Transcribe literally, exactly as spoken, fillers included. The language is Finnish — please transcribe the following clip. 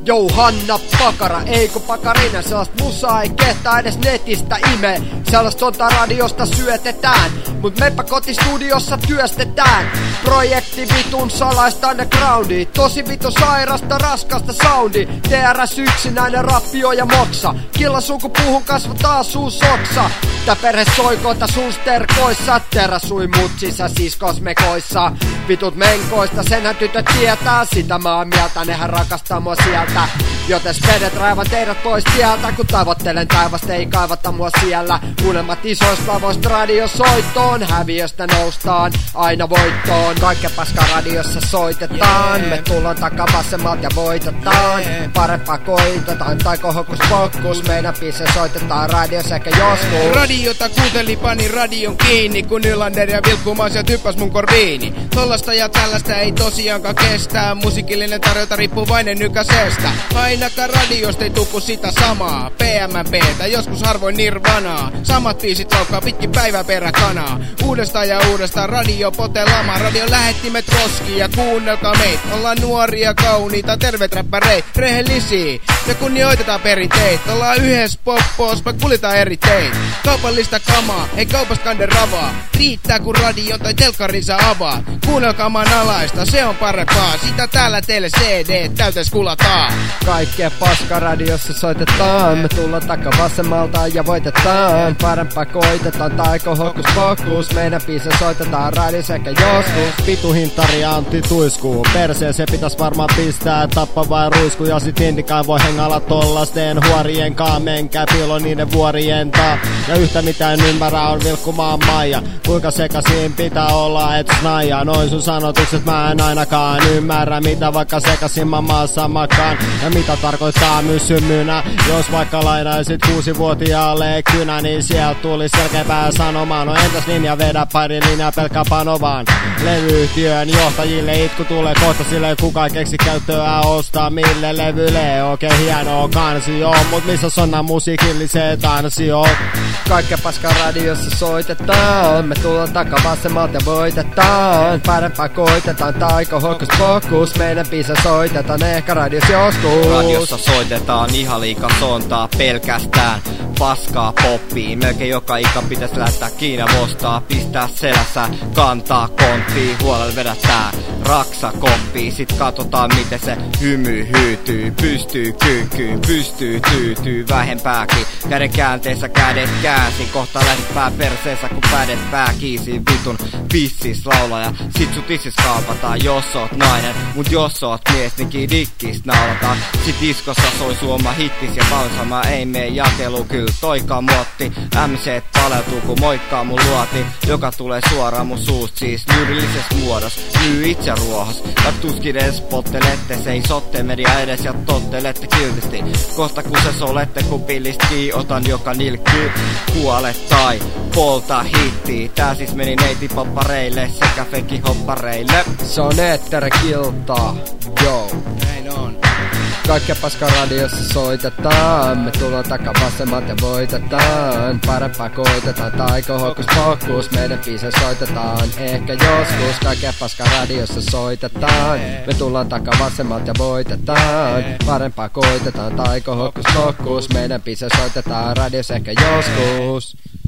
Jou Hanna Pakara, eikö Pakarinen, sellaista musaa ei kehtaa edes netistä ime. Sellaista tonta radiosta syötetään, mut meppä kotistudiossa työstetään. Projekti vitun salaista undergroundi, tosi vitun sairasta raskasta soundi. T R S yksinäinen rappio ja moksa, killa sukupuuhun kasvataan suu soksa. Tää perhe soikoita sun sterkoissa, terasui mutsissa siskos mekoissa. Vitut menkoista, senhän tytöt tietää, sitä mä oon mieltä, nehän rakastaa mua sieltä. Joten spedet raivan teidät pois tieltä, kun tavoittelen taivasta ei kaivata mua siellä. Unelmat isoista lavoista radiosoittoon, häviöstä noustaan aina voittoon. Kaikkea paskaa radiossa soitetaan, me tullaan takaa vasemmalta ja voitetaan. Parempaa koitetaan, tai hokus pokus, meidän biise soitetaan radios ehkä joskus. Radiota kuunteli, pani radion kiinni, kun Nylander ja Vilkkumaasiat hyppäs mun korviini. Tollasta ja tällaista ei tosiaankaan kestää, musiikillinen tarjota riippuvainen nykäisestä. Ainakaan radiosta ei tuku sitä samaa, P M P:tä, joskus harvoin Nirvanaa. Samat biisit laukkaa pitkin päivän peräkanaa. Uudestaan ja uudestaan radio pote lama, radion lähettimet roskiin ja kuunnelkaa meitä. Ollaan nuoria, kauniita, terveet räppäreit, rehellisiä ja kunnioitetaan perinteet. Ollaan yhdessä poppoos, mä kuljetaan eri teit. Kaupallista kamaa, ei kaupasta kande ravaa. Riittää kun radion tai telkkarin sä avaat. Kuunnelkaa maan alaista, se on parempaa. Sitä täällä teille C D täytäis kulataan. Kaikkea paska radiossa soitetaan, me tullaan takaa vasemmalta ja voitetaan. Parempaa koitetaan, taiko hokus pokus, meidän biise soitetaan radios ehkä joskus. Vitu hintari Antti tuiskuu, perseeseen pitäis varmaan pistää tappa vai ruisku. Ja sit indikään voi hengalla tollasten huorien kaa, menkää pilo niiden vuorien taa. Ja yhtä mitä en ymmärrä on Vilkkumaan Maija, kuinka sekaisin pitää olla et snaija. Noin sun sanotukset mä en ainakaan ymmärrä, mitä vaikka sekaisin mä maassa makaan. Ja mitä tarkoittaa myssymynä, jos vaikka lainaisit kuusivuotiaalle kynä, niin sieltä tuli selkeäpää sanomaan. No entäs linja, vedä pari linjaa pelkkä panovaan. Levyyhtiön johtajille itku tulee kohta, sille kuka ei keksi käyttöä ostaa mille levylle. Okei okay, hienoa kansio, mut missä on nää musiikilliset ansiot? Kaikkea paskaa radiossa soitetaan, me tullaan takaa vasemmalta ja voitetaan. Parempaa koitetaan, taiko hokus pokus, meidän biise soitetaan ehkä radios joskus. Radiossa soitetaan ihan liikaa sontaa pelkästään paskaa poppiin. Melkein joka ikä pitäis lähtää Kiina vostaa, pistää selässä, kantaa konttiin, huolella vedättää raksa koppiin. Sit katsotaan miten se hymy hyytyy, pystyy kyykkyyn, pystyy tyytyy vähempääkin. Käden käänteessä kädet käänsin, kohta lähdit pää perseessä kun pädet pää kiisiin. Vitun pissis laulaja, sit sut issis kaapataan jos oot nainen, mut jos oot mies niin kidikkis naulataan. Sit diskossa soi suoma hittis ja valsama ei mee jakelu kyl toikaan muotti. M C paleltuu kun moikkaa mun luoti, joka tulee suoraan mun suust siis lyrillises muodos. Myy itse ruohos, ja tuskin edes spottelette, seisotte media edes ja tottelette kiltisti. Kohta kun se solette kun pillisti, otan joka nilkkyy, kuole tai polta hittiä. Tää siis meni neitipoppareille sekä fekihoppareille. Se on eetterikiltaa, joo. Näin on. Kaikkea paskaa radiossa soitetaan, me tullaan takaa vasemmalta ja voitetaan. Parempaa koitetaan, taiko hokus pokus, meidän biise soitetaan ehkä joskus. Kaikkea paskaa radiossa soitetaan, me tullaan takaa vasemmalta ja voitetaan. Parempaa koitetaan, taiko hokus pokus, meidän biise soitetaan radios ehkä joskus.